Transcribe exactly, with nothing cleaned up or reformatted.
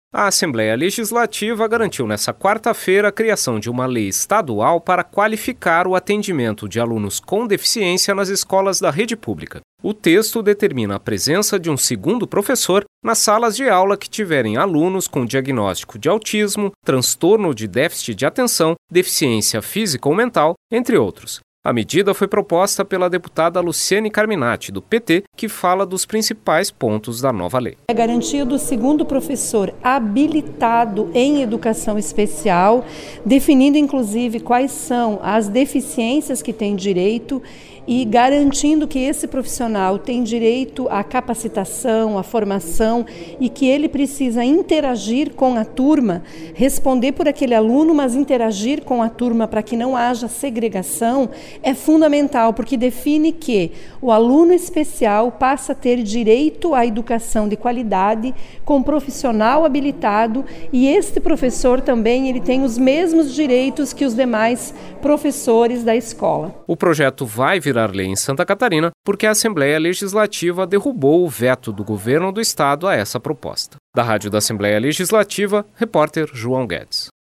A Assembleia Legislativa garantiu nesta quarta-feira a criação de uma lei estadual para qualificar o atendimento de alunos com deficiência nas escolas da rede pública. O texto determina a presença de um segundo professor nas salas de aula que tiverem alunos com diagnóstico de autismo, transtorno de déficit de atenção, deficiência física ou mental, entre outros. A medida foi proposta pela deputada Luciane Carminati, do P T, que fala dos principais pontos da nova lei. É garantia do segundo professor habilitado em educação especial, definindo inclusive quais são as deficiências que tem direito e garantindo que esse profissional tem direito à capacitação, à formação e que ele precisa interagir com a turma, responder por aquele aluno, mas interagir com a turma para que não haja segregação, é fundamental, porque define que o aluno especial passa a ter direito à educação de qualidade com profissional habilitado e este professor também ele tem os mesmos direitos que os demais professores da escola. O projeto vai virar lei em Santa Catarina porque a Assembleia Legislativa derrubou o veto do governo do estado a essa proposta. Da Rádio da Assembleia Legislativa, repórter João Guedes.